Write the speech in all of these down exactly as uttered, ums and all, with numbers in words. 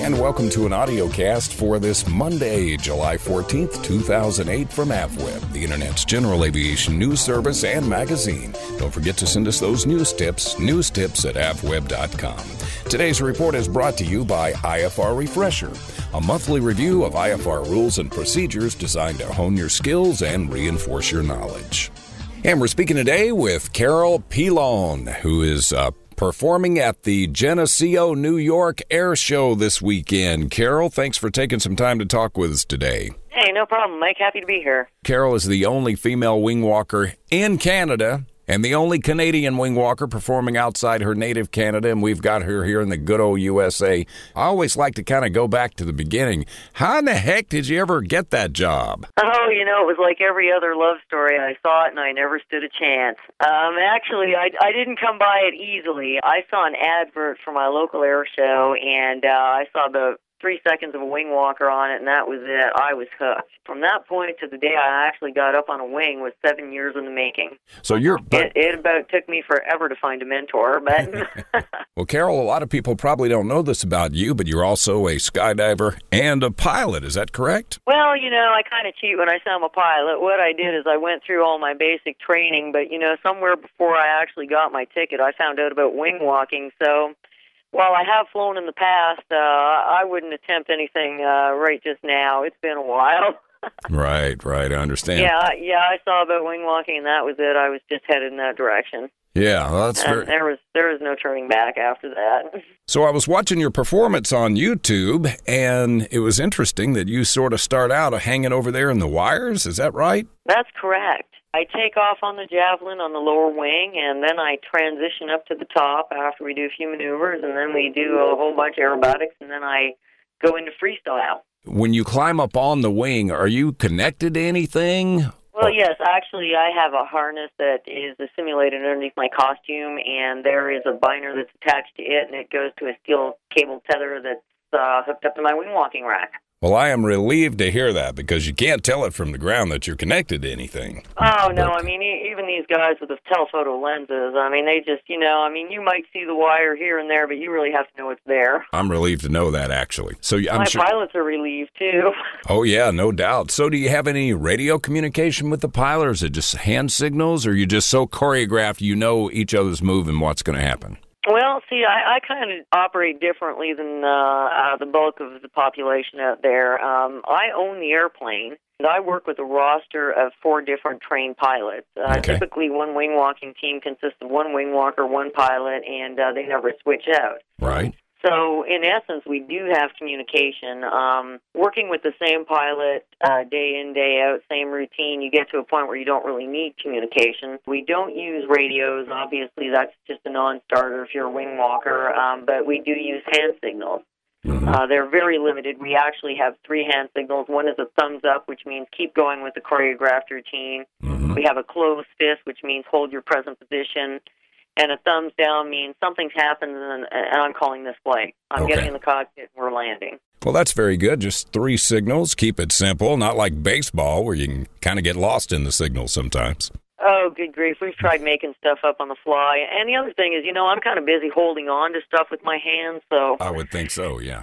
And welcome to an audio cast for this Monday, July fourteenth, two thousand eight from AvWeb, the Internet's general aviation news service and magazine. Don't forget to send us those news tips, news tips at avweb dot com. Today's report is brought to you by I F R Refresher, a monthly review of I F R rules and procedures designed to hone your skills and reinforce your knowledge. And we're speaking today with Carol Pilon, who is uh, performing at the Geneseo, New York Air Show this weekend. Carol, thanks for taking some time to talk with us today. Hey, no problem, Mike. Happy to be here. Carol is the only female wing walker in Canada and the only Canadian wing walker performing outside her native Canada, and we've got her here in the good old U S A. I always like to kind of go back to the beginning. How in the heck did you ever get that job? Oh, you know, it was like every other love story. I saw it, and I never stood a chance. Um, actually, I, I didn't come by it easily. I saw an advert for my local air show, and uh, I saw the three seconds of a wing walker on it, and that was it. I was hooked. From that point to the day I actually got up on a wing was seven years in the making. So you're... But... It, it about took me forever to find a mentor, but... Well, Carol, a lot of people probably don't know this about you, but you're also a skydiver and a pilot. Is that correct? Well, you know, I kind of cheat when I say I'm a pilot. What I did is I went through all my basic training, but, you know, somewhere before I actually got my ticket, I found out about wing walking, so... While I have flown in the past, uh, I wouldn't attempt anything uh, right just now. It's been a while. Right, right. I understand. Yeah, yeah. I saw about wing walking, and that was it. I was just headed in that direction. Yeah, well, that's and very... there was there was no turning back after that. So I was watching your performance on YouTube, and it was interesting that you sort of start out hanging over there in the wires. Is that right? That's correct. I take off on the javelin on the lower wing, and then I transition up to the top after we do a few maneuvers, and then we do a whole bunch of aerobatics, and then I go into freestyle. When you climb up on the wing, are you connected to anything? Well, yes. Actually, I have a harness that is simulated underneath my costume, and there is a binder that's attached to it, and it goes to a steel cable tether that's uh, hooked up to my wing walking rack. Well, I am relieved to hear that, because you can't tell it from the ground that you're connected to anything. Oh, no, but... I mean, even these guys with the telephoto lenses, I mean, they just, you know, I mean, you might see the wire here and there, but you really have to know it's there. I'm relieved to know that, actually. So I'm My sure... pilots are relieved, too. Oh, yeah, no doubt. So do you have any radio communication with the pilot, or is it just hand signals, or are you just so choreographed you know each other's move and what's going to happen? Well, see, I, I kind of operate differently than uh, uh, the bulk of the population out there. Um, I own the airplane, and I work with a roster of four different trained pilots. Uh, okay. Typically, one wing walking team consists of one wing walker, one pilot, and uh, they never switch out. Right. So, in essence, we do have communication. Um, working with the same pilot uh, day in, day out, same routine, you get to a point where you don't really need communication. We don't use radios. Obviously, that's just a non-starter if you're a wing walker, um, but we do use hand signals. Mm-hmm. Uh, they're very limited. We actually have three hand signals. One is a thumbs up, which means keep going with the choreographed routine. Mm-hmm. We have a closed fist, which means hold your present position. And a thumbs down means something's happened, and, and I'm calling this flight. I'm okay. getting in the cockpit, and we're landing. Well, that's very good. Just three signals. Keep it simple, not like baseball where you can kind of get lost in the signals sometimes. Oh, good grief. We've tried making stuff up on the fly. And the other thing is, you know, I'm kind of busy holding on to stuff with my hands, so... I would think so, yeah.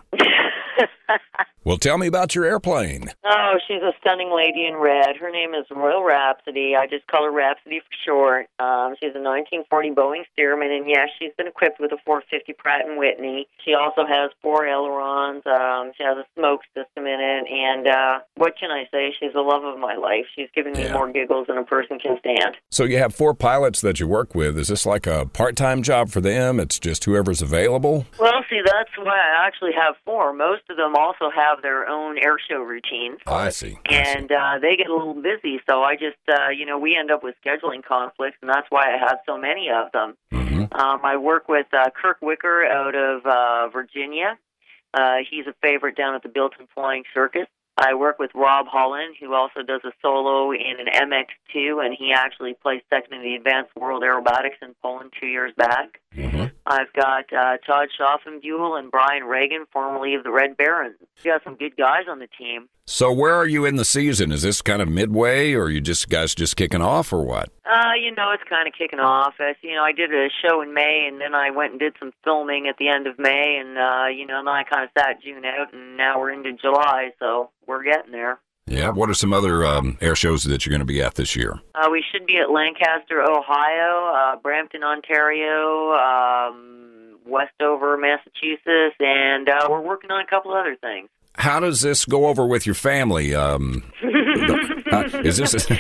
Well, tell me about your airplane. Oh, she's a stunning lady in red. Her name is Royal Rhapsody. I just call her Rhapsody for short. Um, she's a nineteen forty Boeing Stearman, and yes, she's been equipped with a four fifty Pratt and Whitney. She also has four ailerons. Um, she has a smoke system in it, and uh, what can I say? She's the love of my life. She's given me yeah. more giggles than a person can stand. So you have four pilots that you work with. Is this like a part-time job for them? It's just whoever's available? Well, see, that's why I actually have four. Most of them also have their own air show routines. Oh, I see. I and see. Uh, they get a little busy, so I just, uh, you know, we end up with scheduling conflicts, and that's why I have so many of them. Mm-hmm. Um, I work with uh, Kirk Wicker out of uh, Virginia. Uh, he's a favorite down at the Bilton Flying Circus. I work with Rob Holland, who also does a solo in an M X two, and he actually placed second in the Advanced World Aerobatics in Poland two years back. Mm-hmm. I've got uh, Todd Schaffenbuhl and Brian Reagan, formerly of the Red Barons. We got some good guys on the team. So where are you in the season? Is this kind of midway, or are you just guys just kicking off, or what? Uh, you know, it's kind of kicking off. As, you know, I did a show in May, and then I went and did some filming at the end of May, and, uh, you know, then I kind of sat June out, and now we're into July, so we're getting there. Yeah, what are some other um, air shows that you're going to be at this year? Uh, we should be at Lancaster, Ohio, uh, Brampton, Ontario, um, Westover, Massachusetts, and uh, we're working on a couple other things. How does this go over with your family? Um, uh, is this? A,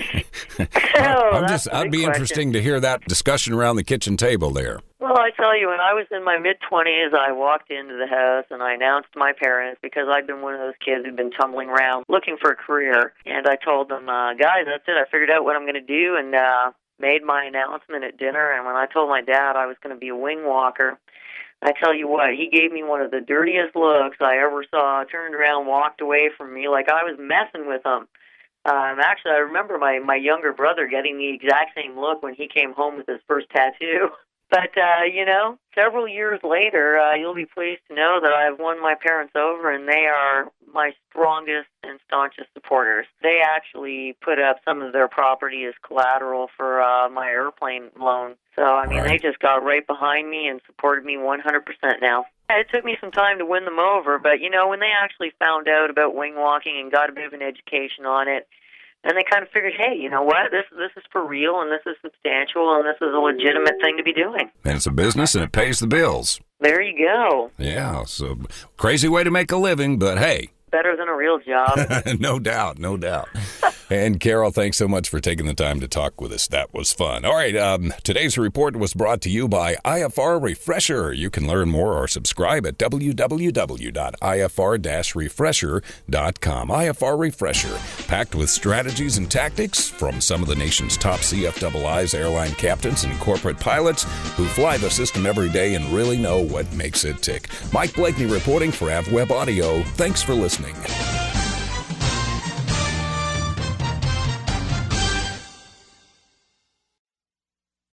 oh, I'm just. I'd be question. interesting to hear that discussion around the kitchen table there. Well, I tell you, when I was in my mid-twenties, I walked into the house and I announced to my parents, because I'd been one of those kids who'd been tumbling around looking for a career, and I told them, uh, guys, that's it. I figured out what I'm going to do, and uh, made my announcement at dinner. And when I told my dad I was going to be a wing walker, I tell you what, he gave me one of the dirtiest looks I ever saw, turned around, walked away from me like I was messing with him. Um, actually, I remember my, my younger brother getting the exact same look when he came home with his first tattoo. But, uh, you know, several years later, uh, you'll be pleased to know that I've won my parents over, and they are my strongest and staunchest supporters. They actually put up some of their property as collateral for uh, my airplane loan. So, I mean, right. They just got right behind me and supported me one hundred percent now. It took me some time to win them over, but, you know, when they actually found out about wing walking and got a bit of an education on it, and they kind of figured, hey, you know what, this this is for real, and this is substantial, and this is a legitimate thing to be doing. And it's a business, and it pays the bills. There you go. Yeah, so crazy way to make a living, but hey. Better than a real job. No doubt, no doubt. And Carol, thanks so much for taking the time to talk with us. That was fun. All right, um, today's report was brought to you by I F R Refresher. You can learn more or subscribe at w w w dot i f r dash refresher dot com. I F R Refresher, packed with strategies and tactics from some of the nation's top C F I Is, airline captains, and corporate pilots who fly the system every day and really know what makes it tick. Mike Blakeney reporting for AvWeb Audio. Thanks for listening.